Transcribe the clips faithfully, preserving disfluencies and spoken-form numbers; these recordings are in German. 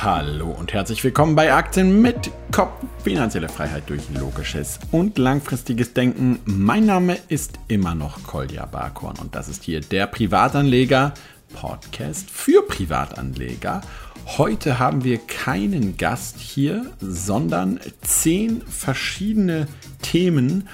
Hallo und herzlich willkommen bei Aktien mit Kopf. Finanzielle Freiheit durch logisches und langfristiges Denken. Mein Name ist immer noch Kolja Barkhorn und das ist hier der Privatanleger-Podcast für Privatanleger. Heute haben wir keinen Gast hier, sondern zehn verschiedene Themen,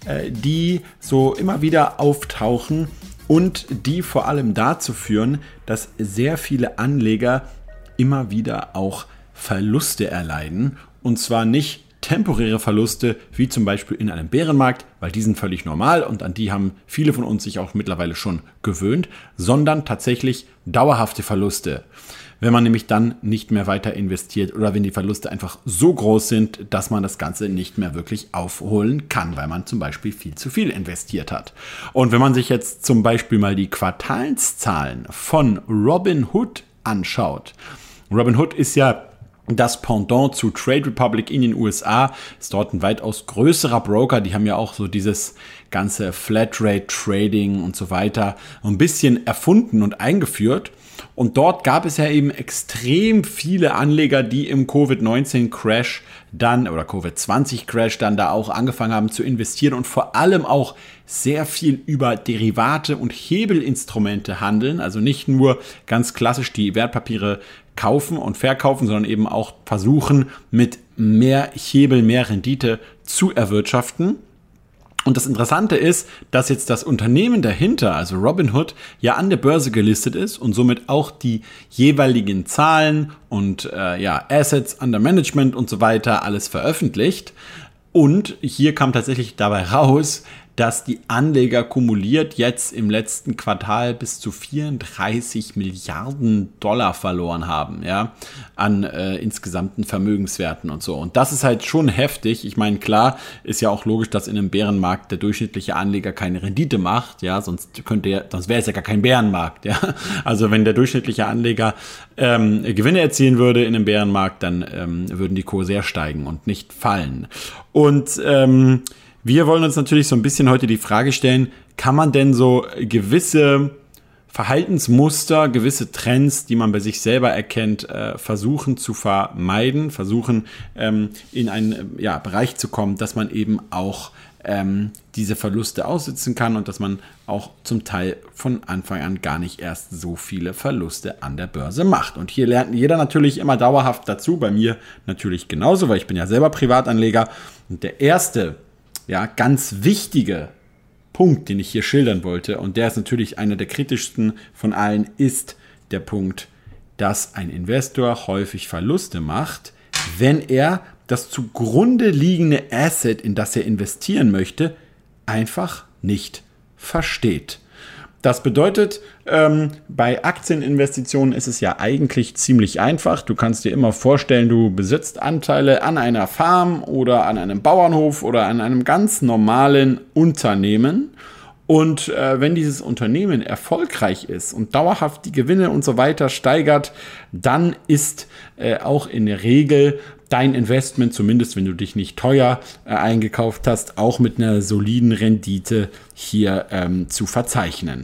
die so immer wieder auftauchen und die vor allem dazu führen, dass sehr viele Anleger immer wieder auch Verluste erleiden. Und zwar nicht temporäre Verluste, wie zum Beispiel in einem Bärenmarkt, weil die sind völlig normal und an die haben viele von uns sich auch mittlerweile schon gewöhnt, sondern tatsächlich dauerhafte Verluste. Wenn man nämlich dann nicht mehr weiter investiert oder wenn die Verluste einfach so groß sind, dass man das Ganze nicht mehr wirklich aufholen kann, weil man zum Beispiel viel zu viel investiert hat. Und wenn man sich jetzt zum Beispiel mal die Quartalszahlen von Robinhood anschaut. Robinhood ist ja das Pendant zu Trade Republic in den U S A, ist dort ein weitaus größerer Broker, die haben ja auch so dieses ganze Flatrate Trading und so weiter ein bisschen erfunden und eingeführt. Und dort gab es ja eben extrem viele Anleger, die im Covid neunzehn Crash dann oder Covid zwanzig Crash dann da auch angefangen haben zu investieren und vor allem auch sehr viel über Derivate und Hebelinstrumente handeln. Also nicht nur ganz klassisch die Wertpapiere kaufen und verkaufen, sondern eben auch versuchen, mit mehr Hebel, mehr Rendite zu erwirtschaften. Und das Interessante ist, dass jetzt das Unternehmen dahinter, also Robinhood, ja an der Börse gelistet ist und somit auch die jeweiligen Zahlen und äh, ja, Assets under Management und so weiter alles veröffentlicht. Und hier kam tatsächlich dabei raus, dass die Anleger kumuliert jetzt im letzten Quartal bis zu vierunddreißig Milliarden Dollar verloren haben, ja, an äh, insgesamten Vermögenswerten und so. Und das ist halt schon heftig. Ich meine, klar, ist ja auch logisch, dass in einem Bärenmarkt der durchschnittliche Anleger keine Rendite macht, ja, sonst könnte er, sonst wäre es ja gar kein Bärenmarkt, ja. Also wenn der durchschnittliche Anleger ähm, Gewinne erzielen würde in einem Bärenmarkt, dann ähm, würden die Kurse sehr steigen und nicht fallen. Und ähm, wir wollen uns natürlich so ein bisschen heute die Frage stellen, kann man denn so gewisse Verhaltensmuster, gewisse Trends, die man bei sich selber erkennt, äh, versuchen zu vermeiden, versuchen ähm, in einen ja, Bereich zu kommen, dass man eben auch ähm, diese Verluste aussitzen kann und dass man auch zum Teil von Anfang an gar nicht erst so viele Verluste an der Börse macht. Und hier lernt jeder natürlich immer dauerhaft dazu, bei mir natürlich genauso, weil ich bin ja selber Privatanleger. Und der erste Ja, ganz wichtige Punkt, den ich hier schildern wollte, und der ist natürlich einer der kritischsten von allen, ist der Punkt, dass ein Investor häufig Verluste macht, wenn er das zugrunde liegende Asset, in das er investieren möchte, einfach nicht versteht. Das bedeutet, ähm, bei Aktieninvestitionen ist es ja eigentlich ziemlich einfach. Du kannst dir immer vorstellen, du besitzt Anteile an einer Farm oder an einem Bauernhof oder an einem ganz normalen Unternehmen. Und äh, wenn dieses Unternehmen erfolgreich ist und dauerhaft die Gewinne und so weiter steigert, dann ist äh, auch in der Regel dein Investment, zumindest wenn du dich nicht teuer äh, eingekauft hast, auch mit einer soliden Rendite hier ähm, zu verzeichnen.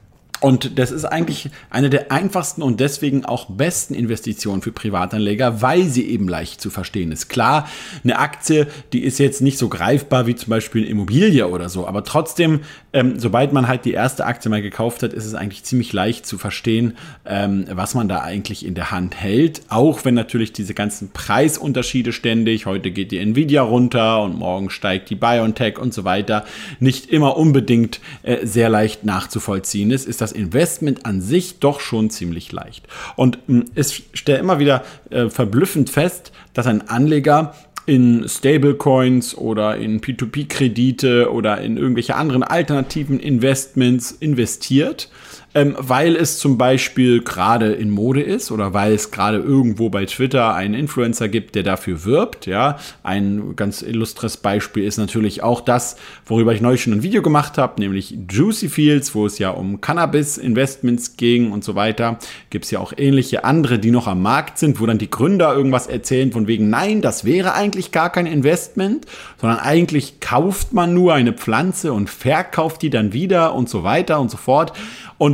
Und das ist eigentlich eine der einfachsten und deswegen auch besten Investitionen für Privatanleger, weil sie eben leicht zu verstehen ist. Klar, eine Aktie, die ist jetzt nicht so greifbar wie zum Beispiel eine Immobilie oder so, aber trotzdem, ähm, sobald man halt die erste Aktie mal gekauft hat, ist es eigentlich ziemlich leicht zu verstehen, ähm, was man da eigentlich in der Hand hält. Auch wenn natürlich diese ganzen Preisunterschiede ständig, heute geht die Nvidia runter und morgen steigt die BioNTech und so weiter, nicht immer unbedingt äh, sehr leicht nachzuvollziehen ist, ist das Investment an sich doch schon ziemlich leicht. Und es stellt immer wieder äh, verblüffend fest, dass ein Anleger in Stablecoins oder in P zwei P-Kredite oder in irgendwelche anderen alternativen Investments investiert, ähm, weil es zum Beispiel gerade in Mode ist oder weil es gerade irgendwo bei Twitter einen Influencer gibt, der dafür wirbt. Ja, ein ganz illustres Beispiel ist natürlich auch das, worüber ich neulich schon ein Video gemacht habe, nämlich Juicy Fields, wo es ja um Cannabis-Investments ging und so weiter. Gibt es ja auch ähnliche andere, die noch am Markt sind, wo dann die Gründer irgendwas erzählen von wegen, nein, das wäre eigentlich gar kein Investment, sondern eigentlich kauft man nur eine Pflanze und verkauft die dann wieder und so weiter und so fort. Und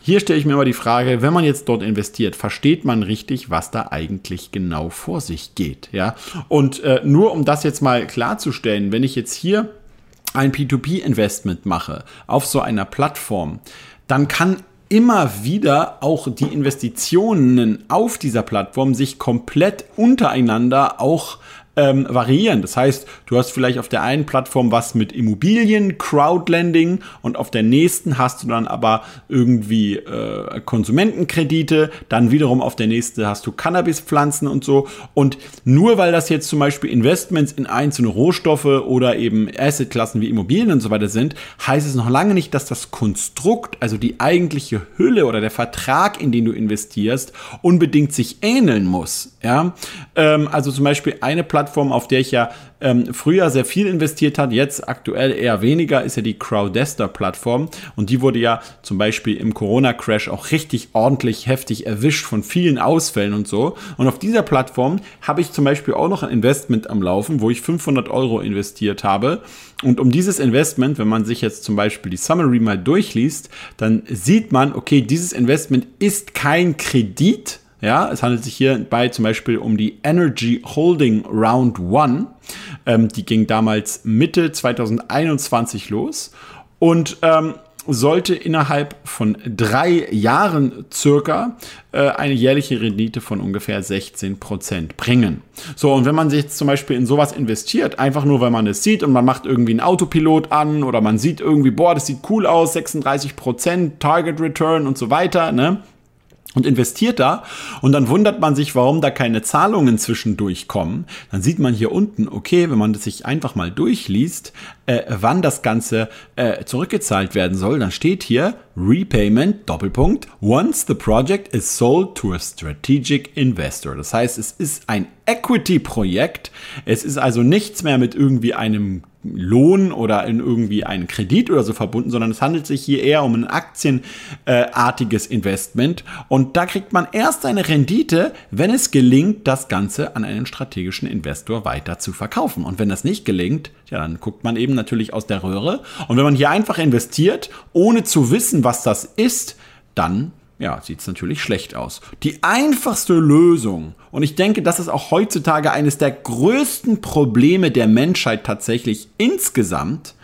hier stelle ich mir immer die Frage, wenn man jetzt dort investiert, versteht man richtig, was da eigentlich genau vor sich geht, ja? Und äh, nur um das jetzt mal klarzustellen, wenn ich jetzt hier ein P zwei P-Investment mache auf so einer Plattform, dann kann immer wieder auch die Investitionen auf dieser Plattform sich komplett untereinander auch ähm, variieren. Das heißt, du hast vielleicht auf der einen Plattform was mit Immobilien, Crowdlending und auf der nächsten hast du dann aber irgendwie äh, Konsumentenkredite, dann wiederum auf der nächsten hast du Cannabispflanzen und so. Und nur weil das jetzt zum Beispiel Investments in einzelne Rohstoffe oder eben Assetklassen wie Immobilien und so weiter sind, heißt es noch lange nicht, dass das Konstrukt, also die eigentliche Hülle oder der Vertrag, in den du investierst, unbedingt sich ähneln muss. Ja? Ähm, also zum Beispiel eine Plattform, Plattform, auf der ich ja ähm, früher sehr viel investiert habe, jetzt aktuell eher weniger, ist ja die Crowdester-Plattform. Und die wurde ja zum Beispiel im Corona-Crash auch richtig ordentlich heftig erwischt von vielen Ausfällen und so. Und auf dieser Plattform habe ich zum Beispiel auch noch ein Investment am Laufen, wo ich fünfhundert Euro investiert habe. Und um dieses Investment, wenn man sich jetzt zum Beispiel die Summary mal durchliest, dann sieht man, okay, dieses Investment ist kein Kredit. Ja, es handelt sich hierbei zum Beispiel um die Energy Holding Round One. Ähm, die ging damals Mitte zwanzig einundzwanzig los und ähm, sollte innerhalb von drei Jahren circa äh, eine jährliche Rendite von ungefähr sechzehn Prozent bringen. So, und wenn man sich jetzt zum Beispiel in sowas investiert, einfach nur, weil man es sieht und man macht irgendwie einen Autopilot an oder man sieht irgendwie, boah, das sieht cool aus, sechsunddreißig Prozent Target Return und so weiter, ne? Und investiert da und dann wundert man sich, warum da keine Zahlungen zwischendurch kommen. Dann sieht man hier unten, okay, wenn man das sich einfach mal durchliest, äh, wann das Ganze äh, zurückgezahlt werden soll, dann steht hier Repayment, Doppelpunkt, once the project is sold to a strategic investor. Das heißt, es ist ein Equity-Projekt. Es ist also nichts mehr mit irgendwie einem Lohn oder in irgendwie einen Kredit oder so verbunden, sondern es handelt sich hier eher um ein aktienartiges äh, Investment. Und da kriegt man erst eine Rendite, wenn es gelingt, das Ganze an einen strategischen Investor weiter zu verkaufen. Und wenn das nicht gelingt, ja, dann guckt man eben natürlich aus der Röhre. Und wenn man hier einfach investiert, ohne zu wissen, was das ist, dann ja, sieht es natürlich schlecht aus. Die einfachste Lösung, und ich denke, das ist auch heutzutage eines der größten Probleme der Menschheit tatsächlich insgesamt,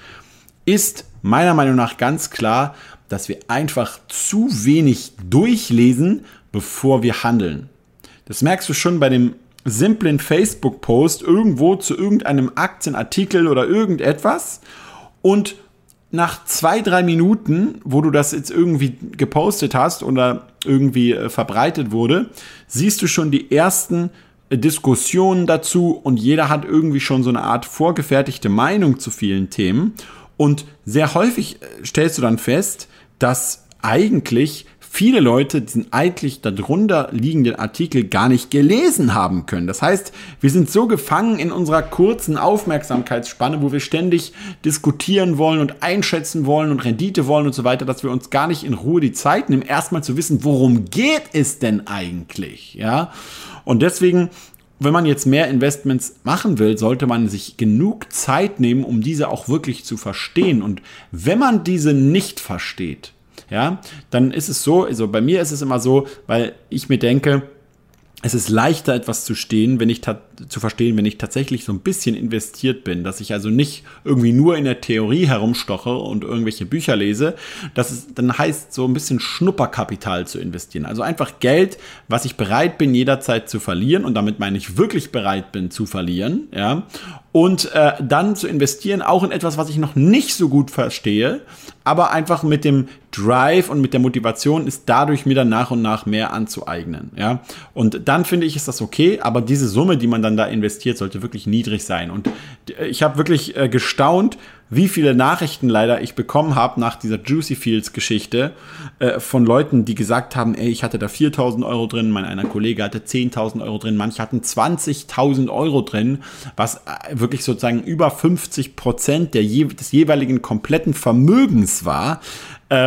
ist meiner Meinung nach ganz klar, dass wir einfach zu wenig durchlesen, bevor wir handeln. Das merkst du schon bei dem simplen Facebook-Post irgendwo zu irgendeinem Aktienartikel oder irgendetwas und nach zwei, drei Minuten, wo du das jetzt irgendwie gepostet hast oder irgendwie äh, verbreitet wurde, siehst du schon die ersten äh, Diskussionen dazu und jeder hat irgendwie schon so eine Art vorgefertigte Meinung zu vielen Themen. Und sehr häufig äh, stellst du dann fest, dass eigentlich viele Leute diesen eigentlich darunter liegenden Artikel gar nicht gelesen haben können. Das heißt, wir sind so gefangen in unserer kurzen Aufmerksamkeitsspanne, wo wir ständig diskutieren wollen und einschätzen wollen und Rendite wollen und so weiter, dass wir uns gar nicht in Ruhe die Zeit nehmen, erstmal zu wissen, worum geht es denn eigentlich? Ja? Und deswegen, wenn man jetzt mehr Investments machen will, sollte man sich genug Zeit nehmen, um diese auch wirklich zu verstehen. Und wenn man diese nicht versteht, ja, dann ist es so, also bei mir ist es immer so, weil ich mir denke, es ist leichter, etwas zu stehen, wenn ich ta- zu verstehen, wenn ich tatsächlich so ein bisschen investiert bin, dass ich also nicht irgendwie nur in der Theorie herumstoche und irgendwelche Bücher lese. Das ist, dann heißt so ein bisschen Schnupperkapital zu investieren. Also einfach Geld, was ich bereit bin, jederzeit zu verlieren. Und damit meine ich wirklich bereit bin zu verlieren. Ja. Und äh, dann zu investieren, auch in etwas, was ich noch nicht so gut verstehe, aber einfach mit dem Drive und mit der Motivation ist dadurch mir dann nach und nach mehr anzueignen. Ja? Und dann finde ich, ist das okay, aber diese Summe, die man dann da investiert, sollte wirklich niedrig sein. Und ich habe wirklich äh, gestaunt, wie viele Nachrichten leider ich bekommen habe nach dieser Juicy Fields Geschichte äh, von Leuten, die gesagt haben, ey, ich hatte da viertausend Euro drin, mein einer Kollege hatte zehntausend Euro drin, manche hatten zwanzigtausend Euro drin, was äh, wirklich sozusagen über fünfzig Prozent der je- des jeweiligen kompletten Vermögens war. Ähm,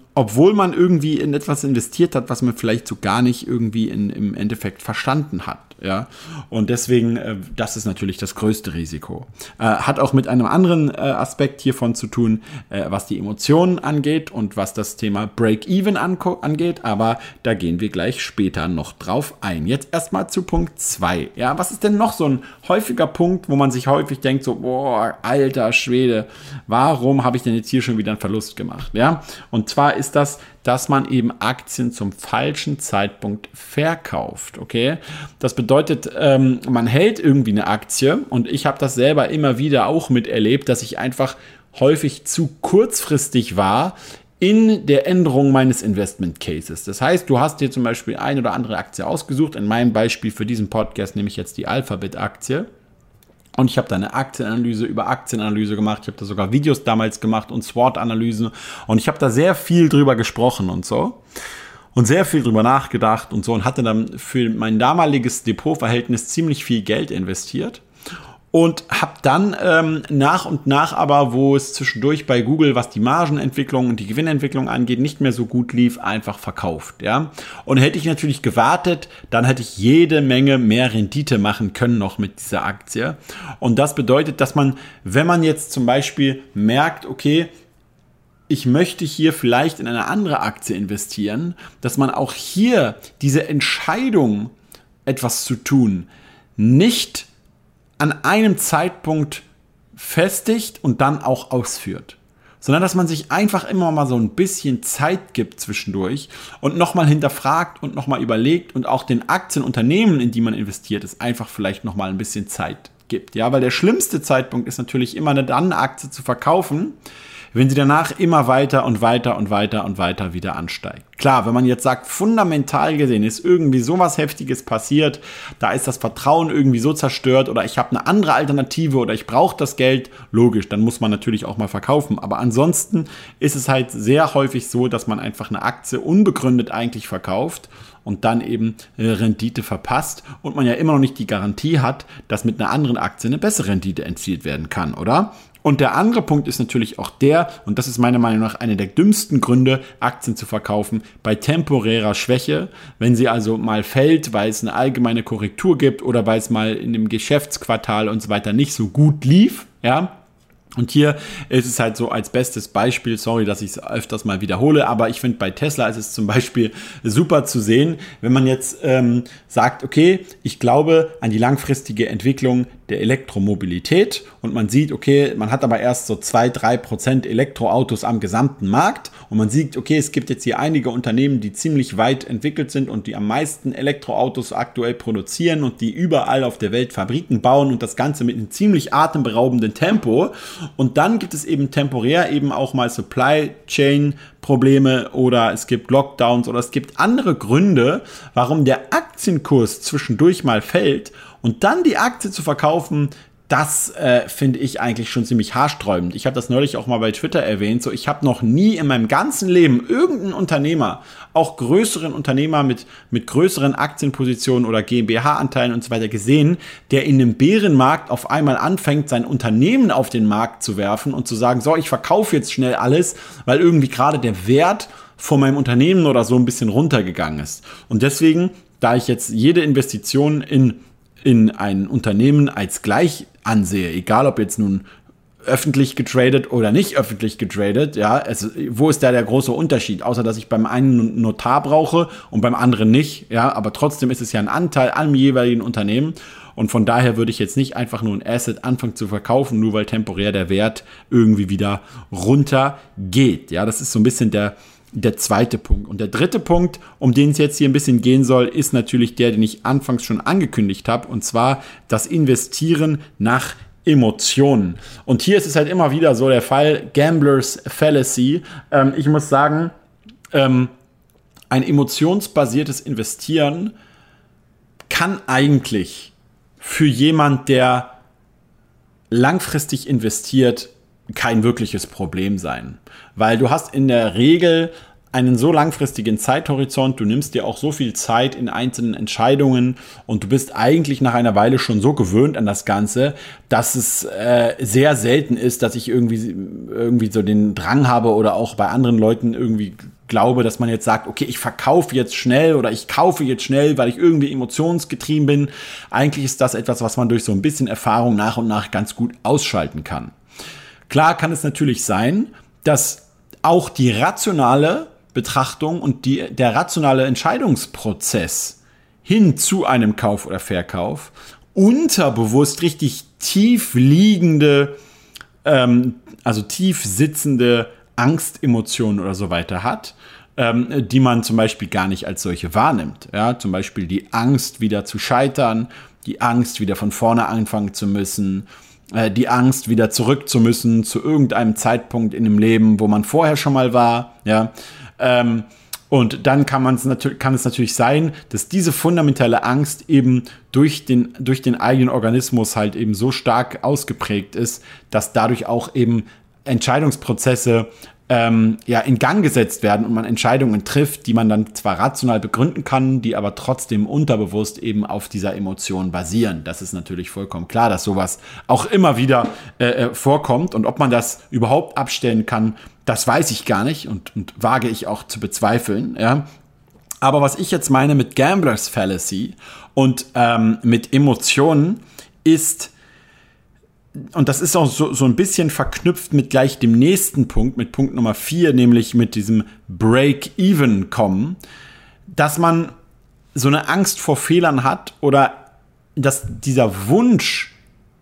obwohl man irgendwie in etwas investiert hat, was man vielleicht so gar nicht irgendwie in, im Endeffekt verstanden hat. Ja, und deswegen, äh, das ist natürlich das größte Risiko. Äh, hat auch mit einem anderen äh, Aspekt hiervon zu tun, äh, was die Emotionen angeht und was das Thema Break-Even anko- angeht, aber da gehen wir gleich später noch drauf ein. Jetzt erstmal zu Punkt zwei. Ja, was ist denn noch so ein häufiger Punkt, wo man sich häufig denkt, so, boah, alter Schwede, warum habe ich denn jetzt hier schon wieder einen Verlust gemacht? Ja, und zwar ist das, dass man eben Aktien zum falschen Zeitpunkt verkauft, okay? Das bedeutet, ähm, man hält irgendwie eine Aktie und ich habe das selber immer wieder auch miterlebt, dass ich einfach häufig zu kurzfristig war in der Änderung meines Investment Cases. Das heißt, du hast dir zum Beispiel eine oder andere Aktie ausgesucht. In meinem Beispiel für diesen Podcast nehme ich jetzt die Alphabet-Aktie. Und ich habe da eine Aktienanalyse über Aktienanalyse gemacht. Ich habe da sogar Videos damals gemacht und SWOT-Analysen. Und ich habe da sehr viel drüber gesprochen und so. Und sehr viel drüber nachgedacht und so. Und hatte dann für mein damaliges Depotverhältnis ziemlich viel Geld investiert. Und habe dann ähm, nach und nach aber, wo es zwischendurch bei Google, was die Margenentwicklung und die Gewinnentwicklung angeht, nicht mehr so gut lief, einfach verkauft. Ja? Und hätte ich natürlich gewartet, dann hätte ich jede Menge mehr Rendite machen können noch mit dieser Aktie. Und das bedeutet, dass man, wenn man jetzt zum Beispiel merkt, okay, ich möchte hier vielleicht in eine andere Aktie investieren, dass man auch hier diese Entscheidung, etwas zu tun, nicht an einem Zeitpunkt festigt und dann auch ausführt. Sondern dass man sich einfach immer mal so ein bisschen Zeit gibt zwischendurch und nochmal hinterfragt und nochmal überlegt und auch den Aktienunternehmen, in die man investiert ist, einfach vielleicht nochmal ein bisschen Zeit gibt. Ja, weil der schlimmste Zeitpunkt ist natürlich immer dann eine Aktie zu verkaufen, wenn sie danach immer weiter und weiter und weiter und weiter wieder ansteigt. Klar, wenn man jetzt sagt, fundamental gesehen ist irgendwie sowas Heftiges passiert, da ist das Vertrauen irgendwie so zerstört oder ich habe eine andere Alternative oder ich brauche das Geld, logisch, dann muss man natürlich auch mal verkaufen. Aber ansonsten ist es halt sehr häufig so, dass man einfach eine Aktie unbegründet eigentlich verkauft und dann eben Rendite verpasst und man ja immer noch nicht die Garantie hat, dass mit einer anderen Aktie eine bessere Rendite erzielt werden kann, oder? Und der andere Punkt ist natürlich auch der, und das ist meiner Meinung nach einer der dümmsten Gründe, Aktien zu verkaufen, bei temporärer Schwäche, wenn sie also mal fällt, weil es eine allgemeine Korrektur gibt oder weil es mal in dem Geschäftsquartal und so weiter nicht so gut lief, ja. Und hier ist es halt so als bestes Beispiel, sorry, dass ich es öfters mal wiederhole, aber ich finde, bei Tesla ist es zum Beispiel super zu sehen, wenn man jetzt ähm, sagt, okay, ich glaube an die langfristige Entwicklung der Elektromobilität und man sieht, okay, man hat aber erst so zwei, drei Prozent Elektroautos am gesamten Markt und man sieht, okay, es gibt jetzt hier einige Unternehmen, die ziemlich weit entwickelt sind und die am meisten Elektroautos aktuell produzieren und die überall auf der Welt Fabriken bauen und das Ganze mit einem ziemlich atemberaubenden Tempo. Und dann gibt es eben temporär eben auch mal Supply Chain Probleme oder es gibt Lockdowns oder es gibt andere Gründe, warum der Aktienkurs zwischendurch mal fällt und dann die Aktie zu verkaufen, das äh, finde ich eigentlich schon ziemlich haarsträubend. Ich habe das neulich auch mal bei Twitter erwähnt. So, ich habe noch nie in meinem ganzen Leben irgendeinen Unternehmer, auch größeren Unternehmer mit, mit größeren Aktienpositionen oder GmbH-Anteilen und so weiter gesehen, der in einem Bärenmarkt auf einmal anfängt, sein Unternehmen auf den Markt zu werfen und zu sagen, so, ich verkaufe jetzt schnell alles, weil irgendwie gerade der Wert von meinem Unternehmen oder so ein bisschen runtergegangen ist. Und deswegen, da ich jetzt jede Investition in in ein Unternehmen als gleich ansehe, egal ob jetzt nun öffentlich getradet oder nicht öffentlich getradet, ja, also wo ist da der große Unterschied, außer dass ich beim einen einen Notar brauche und beim anderen nicht, ja, aber trotzdem ist es ja ein Anteil am jeweiligen Unternehmen und von daher würde ich jetzt nicht einfach nur ein Asset anfangen zu verkaufen, nur weil temporär der Wert irgendwie wieder runtergeht, ja, das ist so ein bisschen der Der zweite Punkt. Und der dritte Punkt, um den es jetzt hier ein bisschen gehen soll, ist natürlich der, den ich anfangs schon angekündigt habe, und zwar das Investieren nach Emotionen. Und hier ist es halt immer wieder so der Fall, Gamblers Fallacy. Ähm, ich muss sagen, ähm, ein emotionsbasiertes Investieren kann eigentlich für jemand, der langfristig investiert, kein wirkliches Problem sein, weil du hast in der Regel einen so langfristigen Zeithorizont, du nimmst dir auch so viel Zeit in einzelnen Entscheidungen und du bist eigentlich nach einer Weile schon so gewöhnt an das Ganze, dass es äh, sehr selten ist, dass ich irgendwie, irgendwie so den Drang habe oder auch bei anderen Leuten irgendwie glaube, dass man jetzt sagt, okay, ich verkaufe jetzt schnell oder ich kaufe jetzt schnell, weil ich irgendwie emotionsgetrieben bin. Eigentlich ist das etwas, was man durch so ein bisschen Erfahrung nach und nach ganz gut ausschalten kann. Klar kann es natürlich sein, dass auch die rationale Betrachtung und die, der rationale Entscheidungsprozess hin zu einem Kauf oder Verkauf unterbewusst richtig tief liegende, ähm, also tief sitzende Angstemotionen oder so weiter hat, ähm, die man zum Beispiel gar nicht als solche wahrnimmt. Ja, zum Beispiel die Angst, wieder zu scheitern, die Angst, wieder von vorne anfangen zu müssen, äh, die Angst, wieder zurück zu müssen zu irgendeinem Zeitpunkt in dem Leben, wo man vorher schon mal war. Ja, ähm, und dann kann, man's natür- kann es natürlich sein, dass diese fundamentale Angst eben durch den, durch den eigenen Organismus halt eben so stark ausgeprägt ist, dass dadurch auch eben Entscheidungsprozesse ähm, ja, in Gang gesetzt werden und man Entscheidungen trifft, die man dann zwar rational begründen kann, die aber trotzdem unterbewusst eben auf dieser Emotion basieren. Das ist natürlich vollkommen klar, dass sowas auch immer wieder äh, vorkommt. Und ob man das überhaupt abstellen kann, das weiß ich gar nicht und, und wage ich auch zu bezweifeln. Ja. Aber was ich jetzt meine mit Gamblers Fallacy und ähm, mit Emotionen ist, und das ist auch so, so ein bisschen verknüpft mit gleich dem nächsten Punkt, mit Punkt Nummer vier, nämlich mit diesem Break-Even kommen, dass man so eine Angst vor Fehlern hat oder dass dieser Wunsch,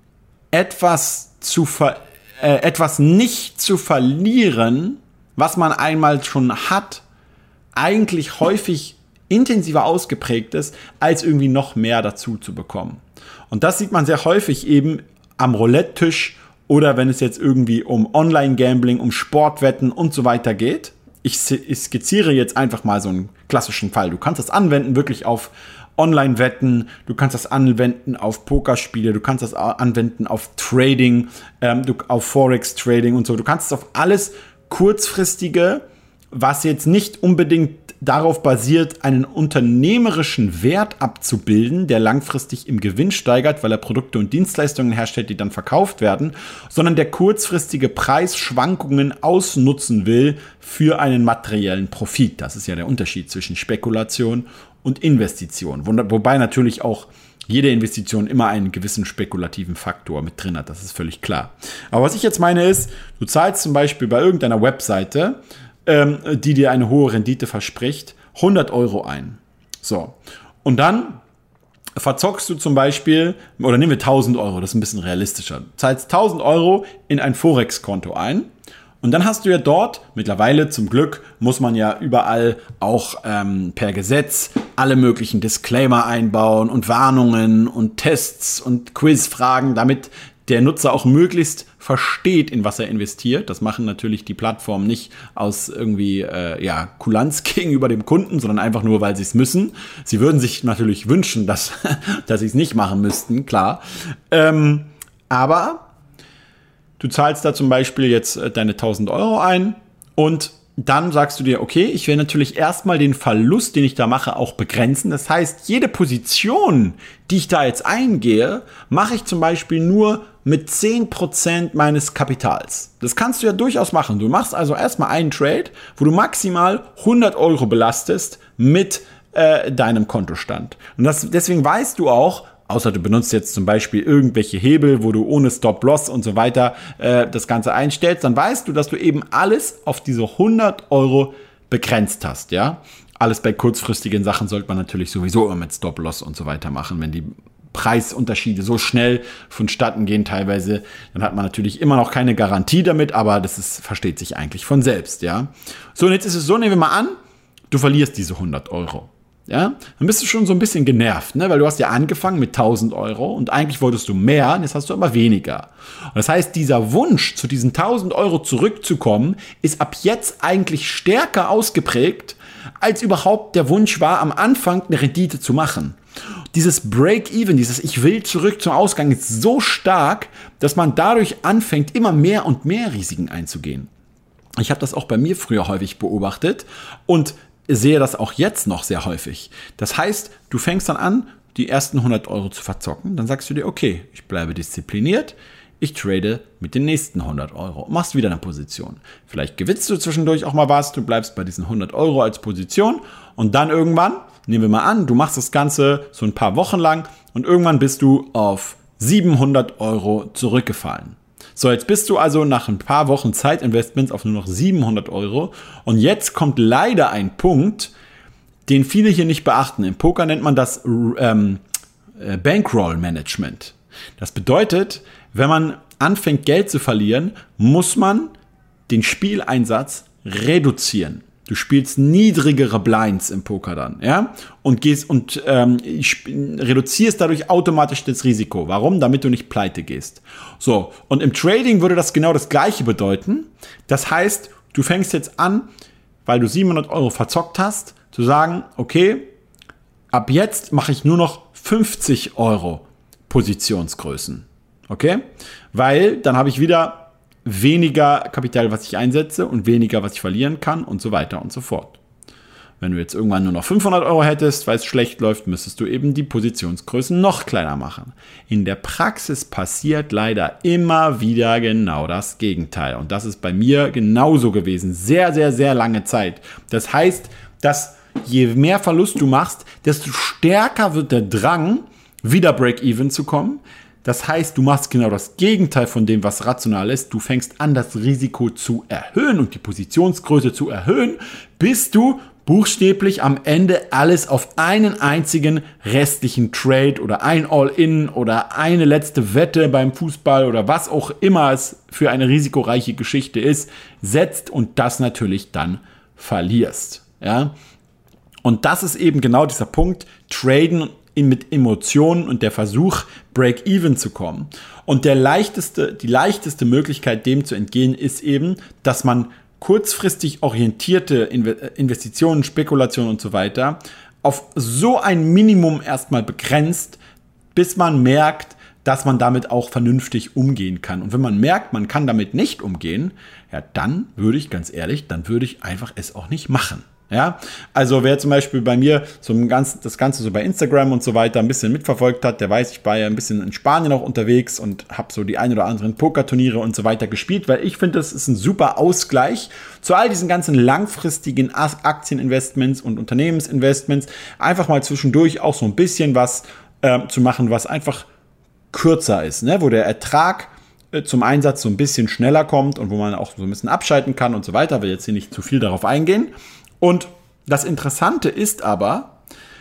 etwas zu ver, äh, etwas nicht zu verlieren, was man einmal schon hat, eigentlich häufig intensiver ausgeprägt ist, als irgendwie noch mehr dazu zu bekommen. Und das sieht man sehr häufig eben am Roulette-Tisch oder wenn es jetzt irgendwie um Online-Gambling, um Sportwetten und so weiter geht. Ich skizziere jetzt einfach mal so einen klassischen Fall. Du kannst das anwenden wirklich auf Online-Wetten, du kannst das anwenden auf Pokerspiele, du kannst das anwenden auf Trading, ähm, auf Forex-Trading und so. Du kannst es auf alles kurzfristige, was jetzt nicht unbedingt darauf basiert, einen unternehmerischen Wert abzubilden, der langfristig im Gewinn steigert, weil er Produkte und Dienstleistungen herstellt, die dann verkauft werden, sondern der kurzfristige Preisschwankungen ausnutzen will für einen materiellen Profit. Das ist ja der Unterschied zwischen Spekulation und Investition. Wobei natürlich auch jede Investition immer einen gewissen spekulativen Faktor mit drin hat. Das ist völlig klar. Aber was ich jetzt meine ist, du zahlst zum Beispiel bei irgendeiner Webseite, die dir eine hohe Rendite verspricht, hundert Euro ein. So. Und dann verzockst du zum Beispiel, oder nehmen wir tausend Euro, das ist ein bisschen realistischer. Du zahlst tausend Euro in ein Forex-Konto ein. Und dann hast du ja dort, mittlerweile zum Glück, muss man ja überall auch ähm, per Gesetz alle möglichen Disclaimer einbauen und Warnungen und Tests und Quizfragen, damit der Nutzer auch möglichst versteht, in was er investiert. Das machen natürlich die Plattformen nicht aus irgendwie äh, ja, Kulanz gegenüber dem Kunden, sondern einfach nur, weil sie es müssen. Sie würden sich natürlich wünschen, dass, dass sie es nicht machen müssten, klar. Ähm, aber du zahlst da zum Beispiel jetzt äh, deine tausend Euro ein und dann sagst du dir, okay, ich will natürlich erstmal den Verlust, den ich da mache, auch begrenzen. Das heißt, jede Position, die ich da jetzt eingehe, mache ich zum Beispiel nur mit zehn Prozent meines Kapitals. Das kannst du ja durchaus machen. Du machst also erstmal einen Trade, wo du maximal hundert Euro belastest mit äh, deinem Kontostand. Und das, deswegen weißt du auch, außer du benutzt jetzt zum Beispiel irgendwelche Hebel, wo du ohne Stop-Loss und so weiter äh, das Ganze einstellst, dann weißt du, dass du eben alles auf diese hundert Euro begrenzt hast, ja. Alles bei kurzfristigen Sachen sollte man natürlich sowieso immer mit Stop-Loss und so weiter machen. Wenn die Preisunterschiede so schnell vonstatten gehen teilweise, dann hat man natürlich immer noch keine Garantie damit, aber das ist, versteht sich eigentlich von selbst, ja. So, und jetzt ist es so, nehmen wir mal an, du verlierst diese hundert Euro. Ja, dann bist du schon so ein bisschen genervt, ne? Weil du hast ja angefangen mit tausend Euro und eigentlich wolltest du mehr, und jetzt hast du aber weniger. Und das heißt, dieser Wunsch, zu diesen tausend Euro zurückzukommen, ist ab jetzt eigentlich stärker ausgeprägt, als überhaupt der Wunsch war, am Anfang eine Rendite zu machen. Dieses Break-Even, dieses Ich will zurück zum Ausgang ist so stark, dass man dadurch anfängt, immer mehr und mehr Risiken einzugehen. Ich habe das auch bei mir früher häufig beobachtet und sehe das auch jetzt noch sehr häufig. Das heißt, du fängst dann an, die ersten hundert Euro zu verzocken. Dann sagst du dir, okay, ich bleibe diszipliniert. ich trade mit den nächsten hundert Euro. Machst wieder eine Position. Vielleicht gewinnst du zwischendurch auch mal was, du bleibst bei diesen hundert Euro als Position und dann irgendwann, nehmen wir mal an, du machst das Ganze so ein paar Wochen lang und irgendwann bist du auf siebenhundert Euro zurückgefallen. So, jetzt bist du also nach ein paar Wochen Zeitinvestments auf nur noch siebenhundert Euro und jetzt kommt leider ein Punkt, den viele hier nicht beachten. Im Poker nennt man das ähm, Bankroll-Management. Das bedeutet, wenn man anfängt Geld zu verlieren, muss man den Spieleinsatz reduzieren. Du spielst niedrigere Blinds im Poker dann, ja, und gehst und ähm, reduzierst dadurch automatisch das Risiko. Warum? Damit du nicht pleite gehst. So, und im Trading würde das genau das Gleiche bedeuten. Das heißt, du fängst jetzt an, weil du siebenhundert Euro verzockt hast, zu sagen, okay, ab jetzt mache ich nur noch fünfzig Euro Positionsgrößen. Okay? Weil dann habe ich wieder weniger Kapital, was ich einsetze und weniger, was ich verlieren kann und so weiter und so fort. Wenn du jetzt irgendwann nur noch fünfhundert Euro hättest, weil es schlecht läuft, müsstest du eben die Positionsgrößen noch kleiner machen. In der Praxis passiert leider immer wieder genau das Gegenteil. Und das ist bei mir genauso gewesen. Sehr, sehr, sehr lange Zeit. Das heißt, dass je mehr Verlust du machst, desto stärker wird der Drang, wieder Break-Even zu kommen. Das heißt, du machst genau das Gegenteil von dem, was rational ist. Du fängst an, das Risiko zu erhöhen und die Positionsgröße zu erhöhen, bis du buchstäblich am Ende alles auf einen einzigen restlichen Trade oder ein All-In oder eine letzte Wette beim Fußball oder was auch immer es für eine risikoreiche Geschichte ist, setzt und das natürlich dann verlierst. Ja? Und das ist eben genau dieser Punkt, Traden mit Emotionen und der Versuch, Break-Even zu kommen. Und der leichteste, die leichteste Möglichkeit, dem zu entgehen, ist eben, dass man kurzfristig orientierte Investitionen, Spekulationen und so weiter auf so ein Minimum erstmal begrenzt, bis man merkt, dass man damit auch vernünftig umgehen kann. Und wenn man merkt, man kann damit nicht umgehen, ja, dann würde ich, ganz ehrlich, dann würde ich einfach es auch nicht machen. Ja, also wer zum Beispiel bei mir so ein ganz, das Ganze so bei Instagram und so weiter ein bisschen mitverfolgt hat, der weiß, ich war ja ein bisschen in Spanien auch unterwegs und habe so die ein oder anderen Pokerturniere und so weiter gespielt, weil ich finde, das ist ein super Ausgleich zu all diesen ganzen langfristigen Aktieninvestments und Unternehmensinvestments, einfach mal zwischendurch auch so ein bisschen was äh, zu machen, was einfach kürzer ist, ne? Wo der Ertrag äh, zum Einsatz so ein bisschen schneller kommt und wo man auch so ein bisschen abschalten kann und so weiter. Will jetzt hier nicht zu viel darauf eingehen. Und das Interessante ist aber,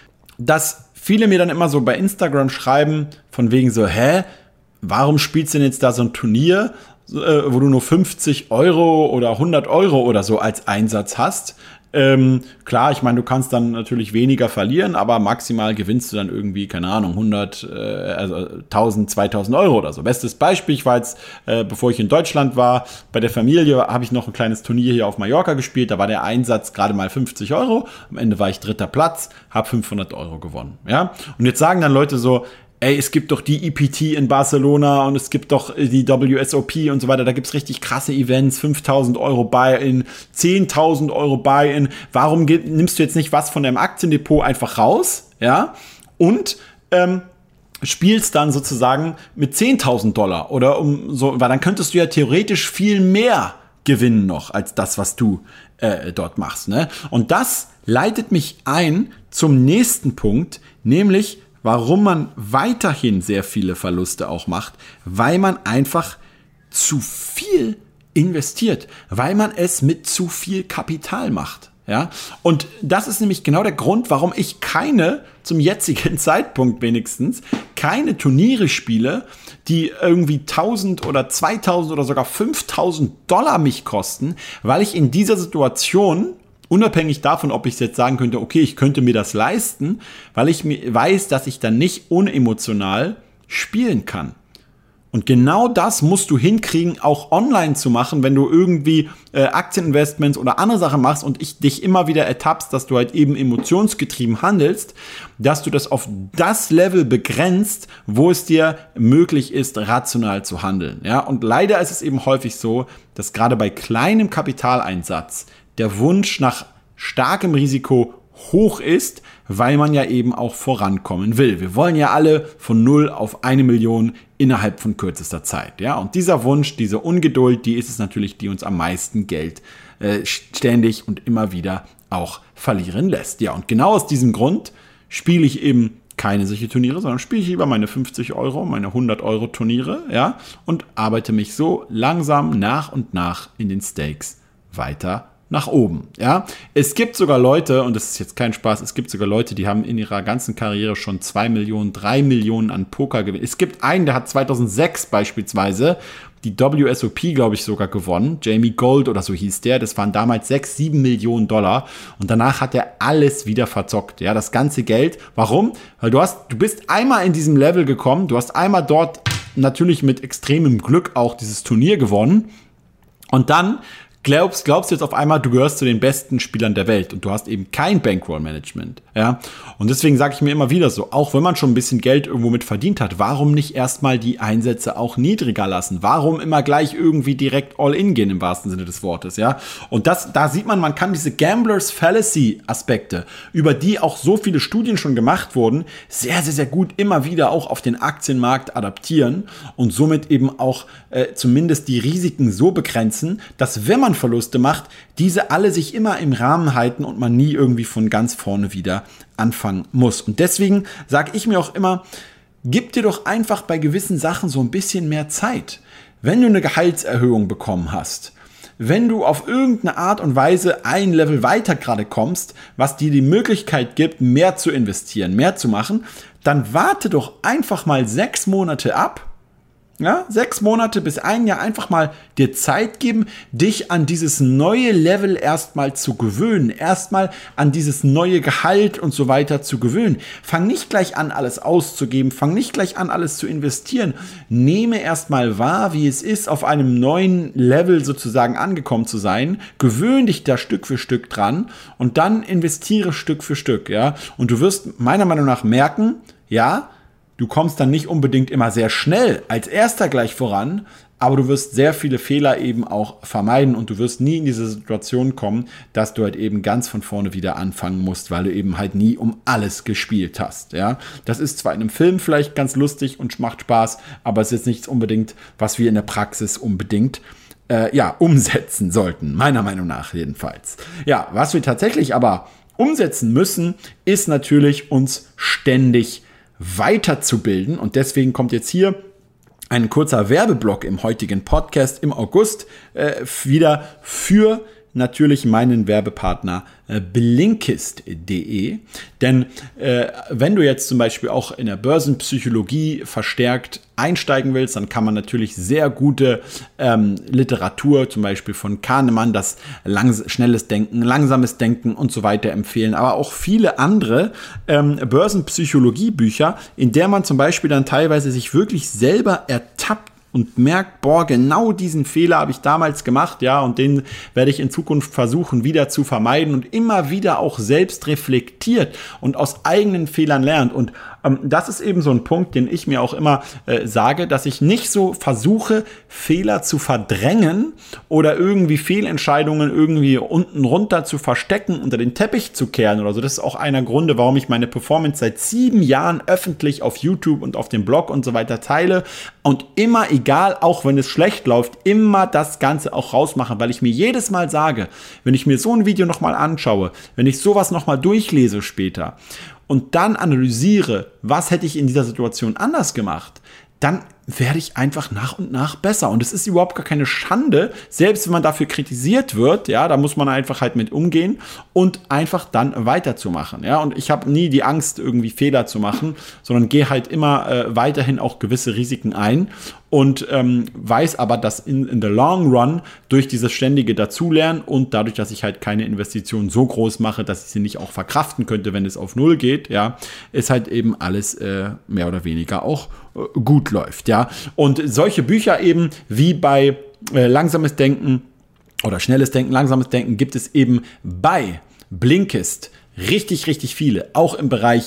dass viele mir dann immer so bei Instagram schreiben, von wegen so, hä, warum spielst du denn jetzt da so ein Turnier, äh, wo du nur fünfzig Euro oder hundert Euro oder so als Einsatz hast? Ähm, klar, ich meine, du kannst dann natürlich weniger verlieren, aber maximal gewinnst du dann irgendwie, keine Ahnung, hundert, äh, also tausend, zweitausend Euro oder so. Bestes Beispiel, ich war jetzt, äh, bevor ich in Deutschland war, bei der Familie habe ich noch ein kleines Turnier hier auf Mallorca gespielt, da war der Einsatz gerade mal fünfzig Euro, am Ende war ich dritter Platz, habe fünfhundert Euro gewonnen, ja. Und jetzt sagen dann Leute so, ey, es gibt doch die E P T in Barcelona und es gibt doch die W S O P und so weiter. Da gibt's richtig krasse Events, fünftausend Euro Buy-in, zehntausend Euro Buy-in. Warum nimmst du jetzt nicht was von deinem Aktiendepot einfach raus, ja, und ähm, spielst dann sozusagen mit zehntausend Dollar oder um so, weil dann könntest du ja theoretisch viel mehr gewinnen noch als das, was du äh, dort machst, ne? Und das leitet mich ein zum nächsten Punkt, nämlich warum man weiterhin sehr viele Verluste auch macht, weil man einfach zu viel investiert, weil man es mit zu viel Kapital macht. Ja? Und das ist nämlich genau der Grund, warum ich keine, zum jetzigen Zeitpunkt wenigstens, keine Turniere spiele, die irgendwie tausend oder zweitausend oder sogar fünftausend Dollar mich kosten, weil ich in dieser Situation, unabhängig davon, ob ich jetzt sagen könnte, okay, ich könnte mir das leisten, weil ich mir weiß, dass ich dann nicht unemotional spielen kann. Und genau das musst du hinkriegen, auch online zu machen, wenn du irgendwie äh, Aktieninvestments oder andere Sachen machst und ich dich immer wieder ertappst, dass du halt eben emotionsgetrieben handelst, dass du das auf das Level begrenzt, wo es dir möglich ist, rational zu handeln. Ja? Und leider ist es eben häufig so, dass gerade bei kleinem Kapitaleinsatz der Wunsch nach starkem Risiko hoch ist, weil man ja eben auch vorankommen will. Wir wollen ja alle von null auf eine Million innerhalb von kürzester Zeit. Ja? Und dieser Wunsch, diese Ungeduld, die ist es natürlich, die uns am meisten Geld äh, ständig und immer wieder auch verlieren lässt. Ja, und genau aus diesem Grund spiele ich eben keine solche Turniere, sondern spiele ich lieber meine fünfzig Euro, meine hundert Euro Turniere, ja, und arbeite mich so langsam nach und nach in den Stakes weiter nach oben, ja. Es gibt sogar Leute, und das ist jetzt kein Spaß, es gibt sogar Leute, die haben in ihrer ganzen Karriere schon zwei Millionen, drei Millionen an Poker gewonnen. Es gibt einen, der hat zweitausendsechs beispielsweise die W S O P, glaube ich, sogar gewonnen. Jamie Gold oder so hieß der. Das waren damals sechs, sieben Millionen Dollar. Und danach hat er alles wieder verzockt. Ja, das ganze Geld. Warum? Weil du hast, du bist einmal in diesem Level gekommen. Du hast einmal dort natürlich mit extremem Glück auch dieses Turnier gewonnen. Und dann glaubst, glaubst du jetzt auf einmal, du gehörst zu den besten Spielern der Welt und du hast eben kein Bankroll-Management. Ja? Und deswegen sage ich mir immer wieder so, auch wenn man schon ein bisschen Geld irgendwo mit verdient hat, warum nicht erstmal die Einsätze auch niedriger lassen? Warum immer gleich irgendwie direkt all-in gehen im wahrsten Sinne des Wortes? Ja? Und das, da sieht man, man kann diese Gamblers Fallacy-Aspekte, über die auch so viele Studien schon gemacht wurden, sehr, sehr, sehr gut immer wieder auch auf den Aktienmarkt adaptieren und somit eben auch äh, zumindest die Risiken so begrenzen, dass wenn man Verluste macht, diese alle sich immer im Rahmen halten und man nie irgendwie von ganz vorne wieder anfangen muss. Und deswegen sage ich mir auch immer, gib dir doch einfach bei gewissen Sachen so ein bisschen mehr Zeit. Wenn du eine Gehaltserhöhung bekommen hast, wenn du auf irgendeine Art und Weise ein Level weiter gerade kommst, was dir die Möglichkeit gibt, mehr zu investieren, mehr zu machen, dann warte doch einfach mal sechs Monate ab. Ja, sechs Monate bis ein Jahr einfach mal dir Zeit geben, dich an dieses neue Level erstmal zu gewöhnen, erstmal an dieses neue Gehalt und so weiter zu gewöhnen. Fang nicht gleich an, alles auszugeben, fang nicht gleich an, alles zu investieren. Nehme erstmal wahr, wie es ist, auf einem neuen Level sozusagen angekommen zu sein. Gewöhn dich da Stück für Stück dran und dann investiere Stück für Stück, ja. Und du wirst meiner Meinung nach merken, ja, du kommst dann nicht unbedingt immer sehr schnell als Erster gleich voran, aber du wirst sehr viele Fehler eben auch vermeiden und du wirst nie in diese Situation kommen, dass du halt eben ganz von vorne wieder anfangen musst, weil du eben halt nie um alles gespielt hast. Ja, das ist zwar in einem Film vielleicht ganz lustig und macht Spaß, aber es ist jetzt nichts unbedingt, was wir in der Praxis unbedingt äh, ja, umsetzen sollten, meiner Meinung nach jedenfalls. Ja, was wir tatsächlich aber umsetzen müssen, ist natürlich uns ständig weiterzubilden und deswegen kommt jetzt hier ein kurzer Werbeblock im heutigen Podcast im August äh, wieder für natürlich meinen Werbepartner äh, Blinkist punkt de, denn äh, wenn du jetzt zum Beispiel auch in der Börsenpsychologie verstärkt einsteigen willst, dann kann man natürlich sehr gute ähm, Literatur, zum Beispiel von Kahnemann, das langs- schnelles Denken, langsames Denken und so weiter empfehlen, aber auch viele andere ähm, Börsenpsychologie-Bücher, in der man zum Beispiel dann teilweise sich wirklich selber ertappt und merkt, boah, genau diesen Fehler habe ich damals gemacht, ja, und den werde ich in Zukunft versuchen, wieder zu vermeiden und immer wieder auch selbst reflektiert und aus eigenen Fehlern lernt. Und ähm, das ist eben so ein Punkt, den ich mir auch immer äh, sage, dass ich nicht so versuche, Fehler zu verdrängen oder irgendwie Fehlentscheidungen irgendwie unten runter zu verstecken, unter den Teppich zu kehren oder so. Das ist auch einer Gründe, warum ich meine Performance seit sieben Jahren öffentlich auf YouTube und auf dem Blog und so weiter teile und immer, egal, auch wenn es schlecht läuft, immer das Ganze auch rausmachen, weil ich mir jedes Mal sage, wenn ich mir so ein Video nochmal anschaue, wenn ich sowas nochmal durchlese später und dann analysiere, was hätte ich in dieser Situation anders gemacht, dann werde ich einfach nach und nach besser. Und es ist überhaupt gar keine Schande, selbst wenn man dafür kritisiert wird, ja, da muss man einfach halt mit umgehen und einfach dann weiterzumachen, ja. Und ich habe nie die Angst, irgendwie Fehler zu machen, sondern gehe halt immer äh, weiterhin auch gewisse Risiken ein und ähm, weiß aber, dass in, in the long run durch dieses ständige Dazulernen und dadurch, dass ich halt keine Investitionen so groß mache, dass ich sie nicht auch verkraften könnte, wenn es auf Null geht, ja, ist halt eben alles äh, mehr oder weniger auch äh, gut läuft, ja. Und solche Bücher eben wie bei äh, Langsames Denken oder Schnelles Denken, Langsames Denken gibt es eben bei Blinkist richtig, richtig viele, auch im Bereich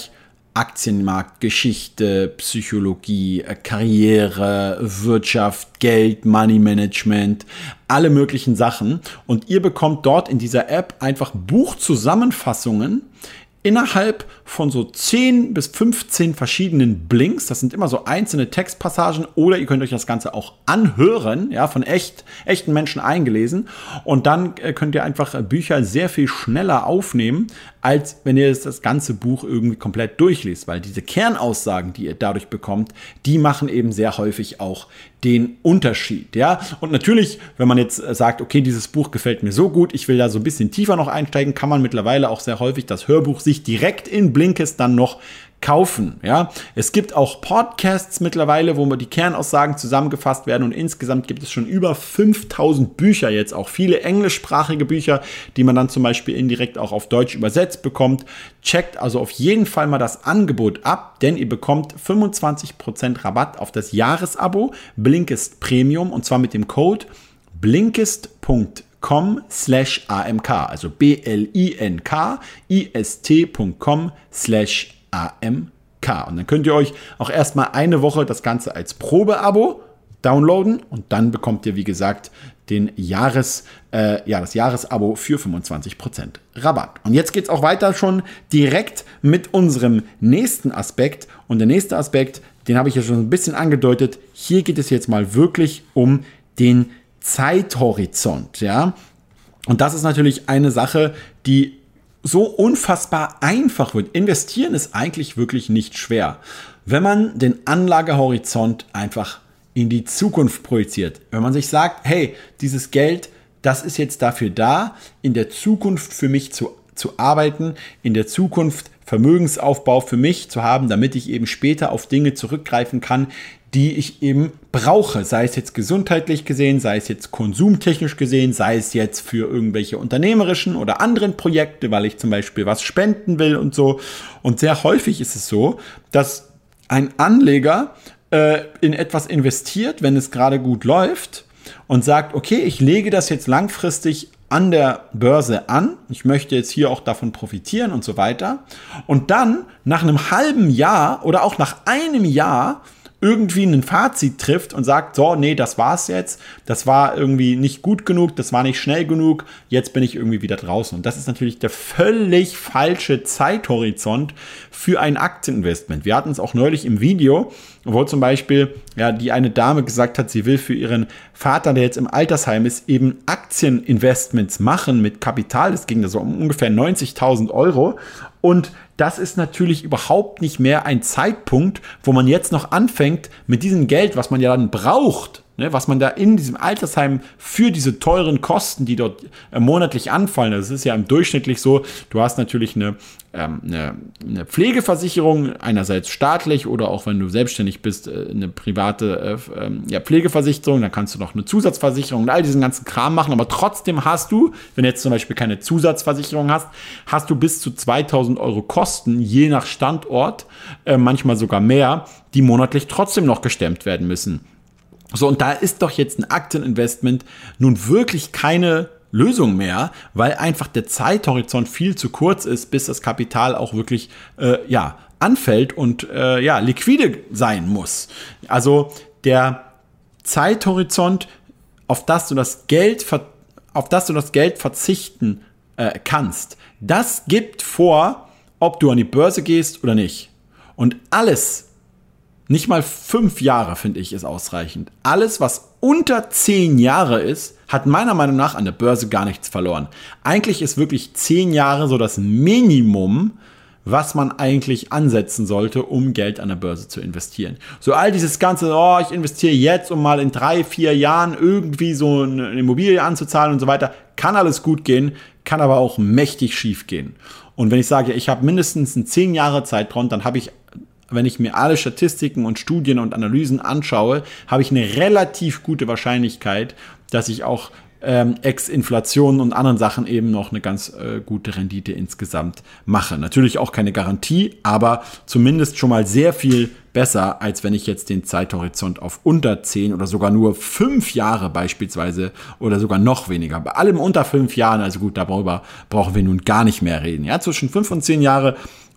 Aktienmarkt, Geschichte, Psychologie, Karriere, Wirtschaft, Geld, Money Management, alle möglichen Sachen. Und ihr bekommt dort in dieser App einfach Buchzusammenfassungen innerhalb von so zehn bis fünfzehn verschiedenen Blinks. Das sind immer so einzelne Textpassagen oder ihr könnt euch das Ganze auch anhören, ja, von echt, echten Menschen eingelesen. Und dann könnt ihr einfach Bücher sehr viel schneller aufnehmen, als wenn ihr das ganze Buch irgendwie komplett durchliest. Weil diese Kernaussagen, die ihr dadurch bekommt, die machen eben sehr häufig auch den Unterschied, ja. Und natürlich, wenn man jetzt sagt, okay, dieses Buch gefällt mir so gut, ich will da so ein bisschen tiefer noch einsteigen, kann man mittlerweile auch sehr häufig das Hörbuch sich direkt in Blinkist dann noch kaufen, ja. Es gibt auch Podcasts mittlerweile, wo die Kernaussagen zusammengefasst werden und insgesamt gibt es schon über fünftausend Bücher jetzt, auch viele englischsprachige Bücher, die man dann zum Beispiel indirekt auch auf Deutsch übersetzt bekommt. Checkt also auf jeden Fall mal das Angebot ab, denn ihr bekommt fünfundzwanzig Prozent Rabatt auf das Jahresabo Blinkist Premium und zwar mit dem Code blinkist punkt com slash A M K, also B L I N K I S T punkt com slash A M K. Und dann könnt ihr euch auch erstmal eine Woche das Ganze als Probeabo downloaden und dann bekommt ihr, wie gesagt, den Jahres, äh, ja, das Jahresabo für fünfundzwanzig Prozent Rabatt. Und jetzt geht es auch weiter schon direkt mit unserem nächsten Aspekt. Und der nächste Aspekt, den habe ich ja schon ein bisschen angedeutet. Hier geht es jetzt mal wirklich um den Zeithorizont, ja. Und das ist natürlich eine Sache, die so unfassbar einfach wird. Investieren ist eigentlich wirklich nicht schwer, wenn man den Anlagehorizont einfach in die Zukunft projiziert. Wenn man sich sagt, hey, dieses Geld, das ist jetzt dafür da, in der Zukunft für mich zu, zu arbeiten, in der Zukunft Vermögensaufbau für mich zu haben, damit ich eben später auf Dinge zurückgreifen kann, die ich eben brauche, sei es jetzt gesundheitlich gesehen, sei es jetzt konsumtechnisch gesehen, sei es jetzt für irgendwelche unternehmerischen oder anderen Projekte, weil ich zum Beispiel was spenden will und so. Und sehr häufig ist es so, dass ein Anleger äh, in etwas investiert, wenn es gerade gut läuft und sagt, okay, ich lege das jetzt langfristig an der Börse an, ich möchte jetzt hier auch davon profitieren und so weiter. Und dann nach einem halben Jahr oder auch nach einem Jahr irgendwie ein Fazit trifft und sagt, so, nee, das war's jetzt, das war irgendwie nicht gut genug, das war nicht schnell genug, jetzt bin ich irgendwie wieder draußen. Und das ist natürlich der völlig falsche Zeithorizont für ein Aktieninvestment. Wir hatten es auch neulich im Video, wo zum Beispiel ja, die eine Dame gesagt hat, sie will für ihren Vater, der jetzt im Altersheim ist, eben Aktieninvestments machen mit Kapital. Es ging da so um ungefähr neunzigtausend Euro. Und das ist natürlich überhaupt nicht mehr ein Zeitpunkt, wo man jetzt noch anfängt, mit diesem Geld, was man ja dann braucht, ne, was man da in diesem Altersheim für diese teuren Kosten, die dort äh, monatlich anfallen, das ist ja im durchschnittlich so, du hast natürlich eine, ähm, eine, eine Pflegeversicherung, einerseits staatlich oder auch wenn du selbstständig bist, äh, eine private äh, äh, ja, Pflegeversicherung, dann kannst du noch eine Zusatzversicherung und all diesen ganzen Kram machen, aber trotzdem hast du, wenn du jetzt zum Beispiel keine Zusatzversicherung hast, hast du bis zu zweitausend Euro Kosten, je nach Standort, äh, manchmal sogar mehr, die monatlich trotzdem noch gestemmt werden müssen. So, und da ist doch jetzt ein Aktieninvestment nun wirklich keine Lösung mehr, weil einfach der Zeithorizont viel zu kurz ist, bis das Kapital auch wirklich äh, ja, anfällt und äh, ja, liquide sein muss. Also der Zeithorizont, auf das du das Geld, ver- auf das du das Geld verzichten äh, kannst, das gibt vor, ob du an die Börse gehst oder nicht. Und alles, nicht mal fünf Jahre, finde ich, ist ausreichend. Alles, was unter zehn Jahre ist, hat meiner Meinung nach an der Börse gar nichts verloren. Eigentlich ist wirklich zehn Jahre so das Minimum, was man eigentlich ansetzen sollte, um Geld an der Börse zu investieren. So all dieses ganze, oh, ich investiere jetzt, um mal in drei, vier Jahren irgendwie so eine Immobilie anzuzahlen und so weiter, kann alles gut gehen, kann aber auch mächtig schief gehen. Und wenn ich sage, ich habe mindestens einen zehn Jahre Zeitraum, dann habe ich, wenn ich mir alle Statistiken und Studien und Analysen anschaue, habe ich eine relativ gute Wahrscheinlichkeit, dass ich auch ähm, Ex-Inflation und anderen Sachen eben noch eine ganz äh, gute Rendite insgesamt mache. Natürlich auch keine Garantie, aber zumindest schon mal sehr viel besser, als wenn ich jetzt den Zeithorizont auf unter zehn oder sogar nur fünf Jahre beispielsweise oder sogar noch weniger. Bei allem unter fünf Jahren, also gut, darüber brauchen wir nun gar nicht mehr reden. Ja, zwischen fünf und zehn Jahre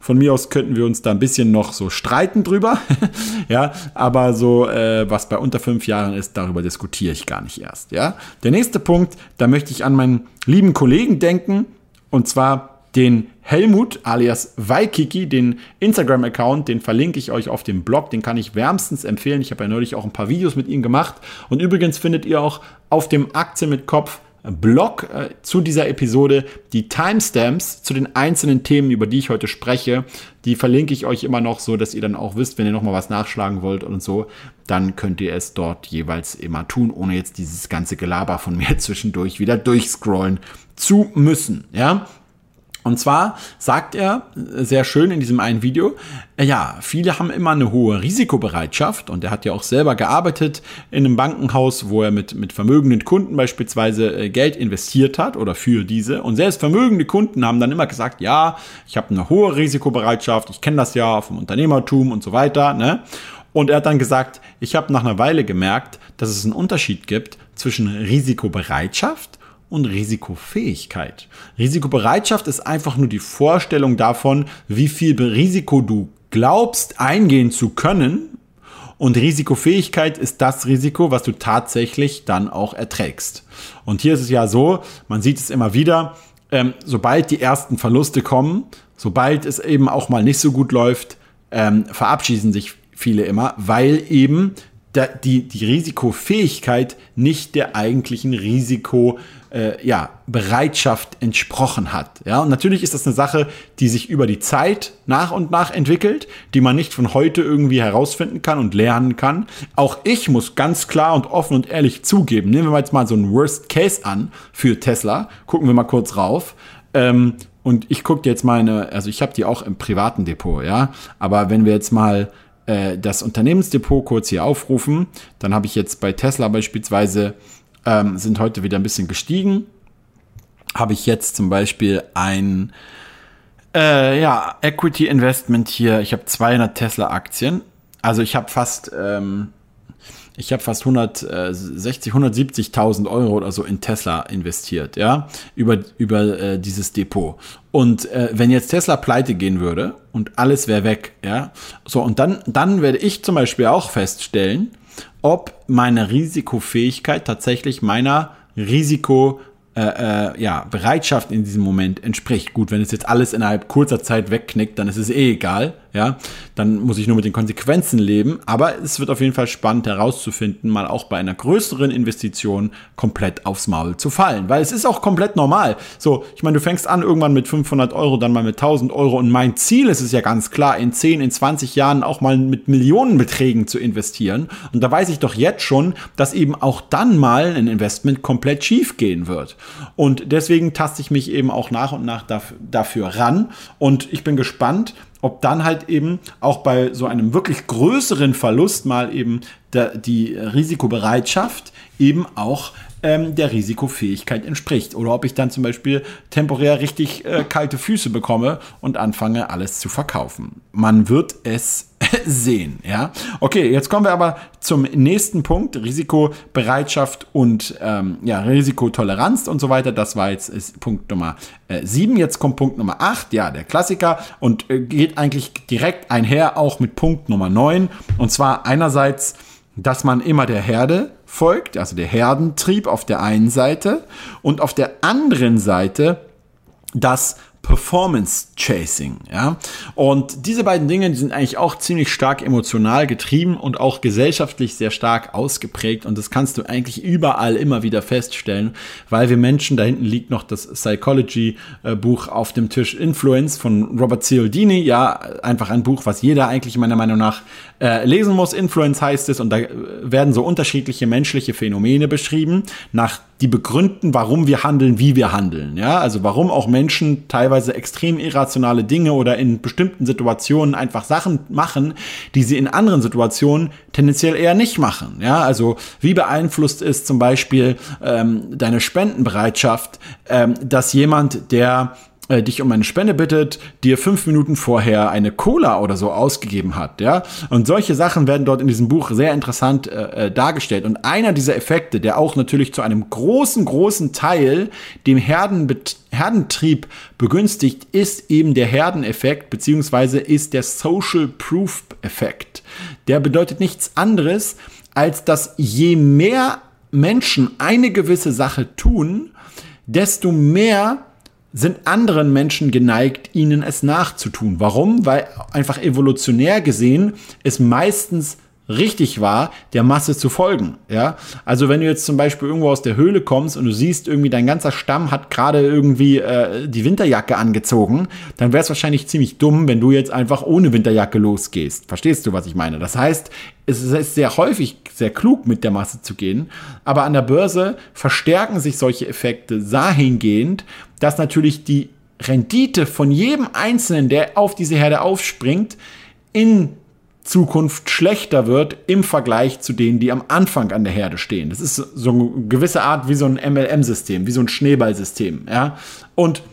Von mir aus könnten wir uns da ein bisschen noch so streiten drüber. Ja, aber so, äh, was bei unter fünf Jahren ist, darüber diskutiere ich gar nicht erst. Ja, der nächste Punkt, da möchte ich an meinen lieben Kollegen denken, und zwar den Helmut alias Waikiki, den Instagram-Account, den verlinke ich euch auf dem Blog, den kann ich wärmstens empfehlen. Ich habe ja neulich auch ein paar Videos mit ihm gemacht. Und übrigens findet ihr auch auf dem Aktien mit Kopf Blog äh, zu dieser Episode die Timestamps zu den einzelnen Themen, über die ich heute spreche. Die verlinke ich euch immer noch so, dass ihr dann auch wisst, wenn ihr nochmal was nachschlagen wollt und so, dann könnt ihr es dort jeweils immer tun, ohne jetzt dieses ganze Gelaber von mir zwischendurch wieder durchscrollen zu müssen. Ja. Und zwar sagt er sehr schön in diesem einen Video, ja, viele haben immer eine hohe Risikobereitschaft, und er hat ja auch selber gearbeitet in einem Bankenhaus, wo er mit, mit vermögenden Kunden beispielsweise Geld investiert hat oder für diese, und selbst vermögende Kunden haben dann immer gesagt, ja, ich habe eine hohe Risikobereitschaft, ich kenne das ja vom Unternehmertum und so weiter, ne? Und er hat dann gesagt, ich habe nach einer Weile gemerkt, dass es einen Unterschied gibt zwischen Risikobereitschaft und Risikofähigkeit. Risikobereitschaft ist einfach nur die Vorstellung davon, wie viel Risiko du glaubst, eingehen zu können. Und Risikofähigkeit ist das Risiko, was du tatsächlich dann auch erträgst. Und hier ist es ja so, man sieht es immer wieder, ähm, sobald die ersten Verluste kommen, sobald es eben auch mal nicht so gut läuft, ähm, verabschieden sich viele immer, weil eben die, die Risikofähigkeit nicht der eigentlichen Risiko äh, ja, Bereitschaft entsprochen hat. Ja, und natürlich ist das eine Sache, die sich über die Zeit nach und nach entwickelt, die man nicht von heute irgendwie herausfinden kann und lernen kann. Auch ich muss ganz klar und offen und ehrlich zugeben, nehmen wir jetzt mal so einen Worst Case an für Tesla, gucken wir mal kurz rauf. Ähm, und ich gucke jetzt meine, also ich habe die auch im privaten Depot, ja, aber wenn wir jetzt mal das Unternehmensdepot kurz hier aufrufen, dann habe ich jetzt bei Tesla beispielsweise, ähm, sind heute wieder ein bisschen gestiegen, habe ich jetzt zum Beispiel ein äh, ja, Equity Investment hier, ich habe zweihundert Tesla Aktien, also ich habe fast ähm, ich habe fast hundertsechzig, hundertsiebzigtausend Euro oder so in Tesla investiert, ja, über, über äh, dieses Depot. Und äh, wenn jetzt Tesla pleite gehen würde und alles wäre weg, ja, so, und dann, dann werde ich zum Beispiel auch feststellen, ob meine Risikofähigkeit tatsächlich meiner Risiko Äh, äh, ja, Bereitschaft in diesem Moment entspricht. Gut, wenn es jetzt alles innerhalb kurzer Zeit wegknickt, dann ist es eh egal, ja, dann muss ich nur mit den Konsequenzen leben, aber es wird auf jeden Fall spannend herauszufinden, mal auch bei einer größeren Investition komplett aufs Maul zu fallen, weil es ist auch komplett normal. So, ich meine, du fängst an irgendwann mit fünfhundert Euro, dann mal mit tausend Euro, und mein Ziel ist es ja ganz klar, in zehn, in zwanzig Jahren auch mal mit Millionenbeträgen zu investieren, und da weiß ich doch jetzt schon, dass eben auch dann mal ein Investment komplett schief gehen wird. Und deswegen taste ich mich eben auch nach und nach dafür ran, und ich bin gespannt, ob dann halt eben auch bei so einem wirklich größeren Verlust mal eben der, die Risikobereitschaft eben auch ähm, der Risikofähigkeit entspricht. Oder ob ich dann zum Beispiel temporär richtig äh, kalte Füße bekomme und anfange, alles zu verkaufen. Man wird es sehen, ja. Okay, jetzt kommen wir aber zum nächsten Punkt, Risikobereitschaft und ähm, ja, Risikotoleranz und so weiter. Das war jetzt ist Punkt Nummer äh, sieben. Jetzt kommt Punkt Nummer acht, ja, der Klassiker, und äh, geht eigentlich direkt einher auch mit Punkt Nummer neun. Und zwar einerseits, dass man immer der Herde folgt, also der Herdentrieb auf der einen Seite, und auf der anderen Seite das Performance Chasing, ja. Und diese beiden Dinge, die sind eigentlich auch ziemlich stark emotional getrieben und auch gesellschaftlich sehr stark ausgeprägt, und das kannst du eigentlich überall immer wieder feststellen, weil wir Menschen, da hinten liegt noch das Psychology-Buch auf dem Tisch, Influence von Robert Cialdini, ja, einfach ein Buch, was jeder eigentlich meiner Meinung nach äh, lesen muss. Influence heißt es, und da werden so unterschiedliche menschliche Phänomene beschrieben, nach die begründen, warum wir handeln, wie wir handeln, ja, also warum auch Menschen teilweise extrem irrationale Dinge oder in bestimmten Situationen einfach Sachen machen, die sie in anderen Situationen tendenziell eher nicht machen, ja, also wie beeinflusst ist zum Beispiel ähm, deine Spendenbereitschaft, ähm, dass jemand, der äh, dich um eine Spende bittet, dir fünf Minuten vorher eine Cola oder so ausgegeben hat, ja. Und solche Sachen werden dort in diesem Buch sehr interessant äh, dargestellt. Und einer dieser Effekte, der auch natürlich zu einem großen, großen Teil dem Herdenbet- Herdentrieb begünstigt, ist eben der Herdeneffekt, beziehungsweise ist der Social Proof Effekt. Der bedeutet nichts anderes, als dass je mehr Menschen eine gewisse Sache tun, desto mehr sind anderen Menschen geneigt, ihnen es nachzutun. Warum? Weil einfach evolutionär gesehen es meistens richtig war, der Masse zu folgen. Ja? Also wenn du jetzt zum Beispiel irgendwo aus der Höhle kommst und du siehst irgendwie, dein ganzer Stamm hat gerade irgendwie äh, die Winterjacke angezogen, dann wäre es wahrscheinlich ziemlich dumm, wenn du jetzt einfach ohne Winterjacke losgehst. Verstehst du, was ich meine? Das heißt, es ist sehr häufig sehr klug, mit der Masse zu gehen, aber an der Börse verstärken sich solche Effekte dahingehend, dass natürlich die Rendite von jedem Einzelnen, der auf diese Herde aufspringt, in Zukunft schlechter wird im Vergleich zu denen, die am Anfang an der Herde stehen. Das ist so eine gewisse Art wie so ein M L M-System, wie so ein Schneeballsystem. Ja? Und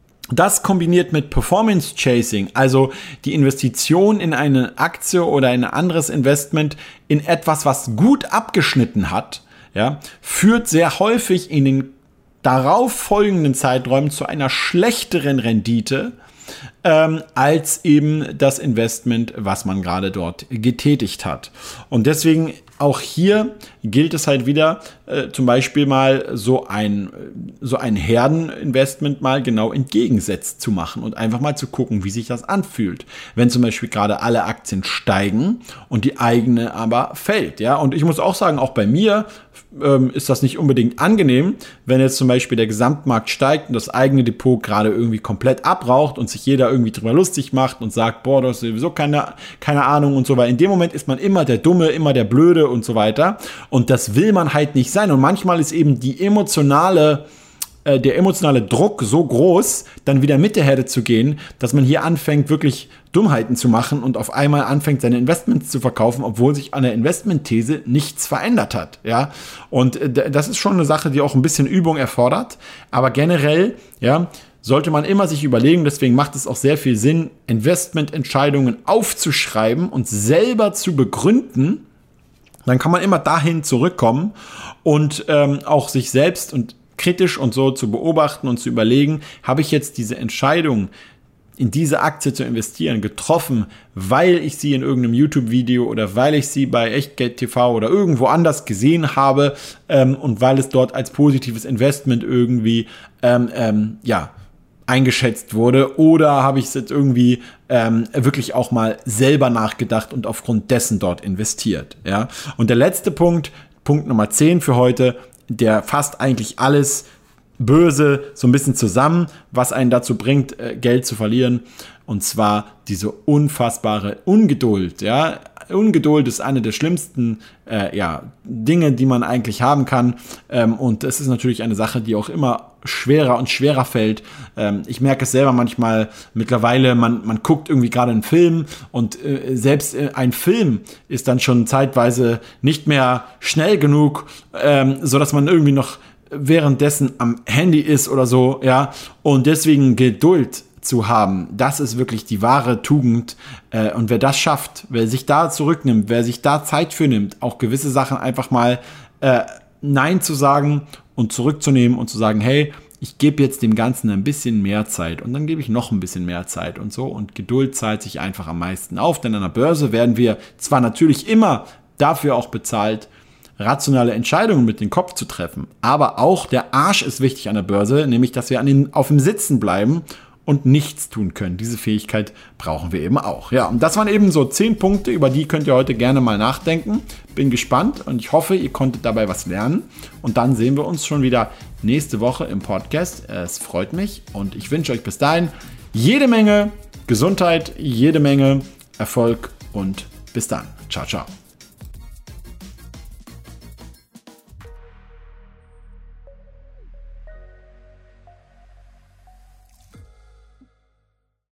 das kombiniert mit Performance Chasing, also die Investition in eine Aktie oder in ein anderes Investment in etwas, was gut abgeschnitten hat, ja, führt sehr häufig in den darauf folgenden Zeiträumen zu einer schlechteren Rendite ähm, als eben das Investment, was man gerade dort getätigt hat. Und deswegen auch hier gilt es halt wieder, äh, zum Beispiel mal so ein, so ein Herdeninvestment mal genau entgegensetzt zu machen und einfach mal zu gucken, wie sich das anfühlt. Wenn zum Beispiel gerade alle Aktien steigen und die eigene aber fällt. Ja? Und ich muss auch sagen, auch bei mir ähm, ist das nicht unbedingt angenehm, wenn jetzt zum Beispiel der Gesamtmarkt steigt und das eigene Depot gerade irgendwie komplett abraucht und sich jeder irgendwie drüber lustig macht und sagt, boah, das ist sowieso keine, keine Ahnung und so weiter. In dem Moment ist man immer der Dumme, immer der Blöde und so weiter. Und das will man halt nicht sein. Und manchmal ist eben die emotionale, äh, der emotionale Druck so groß, dann wieder mit der Herde zu gehen, dass man hier anfängt, wirklich Dummheiten zu machen und auf einmal anfängt, seine Investments zu verkaufen, obwohl sich an der Investmentthese nichts verändert hat. Ja? Und äh, das ist schon eine Sache, die auch ein bisschen Übung erfordert. Aber generell, ja, sollte man immer sich überlegen, deswegen macht es auch sehr viel Sinn, Investmententscheidungen aufzuschreiben und selber zu begründen. Dann kann man immer dahin zurückkommen und ähm, auch sich selbst und kritisch und so zu beobachten und zu überlegen, habe ich jetzt diese Entscheidung, in diese Aktie zu investieren, getroffen, weil ich sie in irgendeinem YouTube-Video oder weil ich sie bei Echtgeld T V oder irgendwo anders gesehen habe ähm, und weil es dort als positives Investment irgendwie ähm, ähm, ja, eingeschätzt wurde, oder habe ich es jetzt irgendwie ähm, wirklich auch mal selber nachgedacht und aufgrund dessen dort investiert. Ja? Und der letzte Punkt, Punkt Nummer zehn für heute, der fasst eigentlich alles Böse so ein bisschen zusammen, was einen dazu bringt, äh, Geld zu verlieren, und zwar diese unfassbare Ungeduld. Ja? Ungeduld ist eine der schlimmsten äh, ja, Dinge, die man eigentlich haben kann, ähm, und es ist natürlich eine Sache, die auch immer schwerer und schwerer fällt. Ähm, ich merke es selber manchmal mittlerweile, man, man guckt irgendwie gerade einen Film und äh, selbst äh, ein Film ist dann schon zeitweise nicht mehr schnell genug, ähm, so dass man irgendwie noch währenddessen am Handy ist oder so, ja, und deswegen Geduld zu haben, das ist wirklich die wahre Tugend, äh, und wer das schafft, wer sich da zurücknimmt, wer sich da Zeit für nimmt, auch gewisse Sachen einfach mal äh, Nein zu sagen und zurückzunehmen und zu sagen, hey, ich gebe jetzt dem Ganzen ein bisschen mehr Zeit und dann gebe ich noch ein bisschen mehr Zeit und so, und Geduld zahlt sich einfach am meisten auf, denn an der Börse werden wir zwar natürlich immer dafür auch bezahlt, rationale Entscheidungen mit dem Kopf zu treffen, aber auch der Arsch ist wichtig an der Börse, nämlich, dass wir an den, auf dem Sitzen bleiben und nichts tun können. Diese Fähigkeit brauchen wir eben auch. Ja, und das waren eben so zehn Punkte, über die könnt ihr heute gerne mal nachdenken. Bin gespannt und ich hoffe, ihr konntet dabei was lernen. Und dann sehen wir uns schon wieder nächste Woche im Podcast. Es freut mich und ich wünsche euch bis dahin jede Menge Gesundheit, jede Menge Erfolg und bis dann. Ciao, ciao.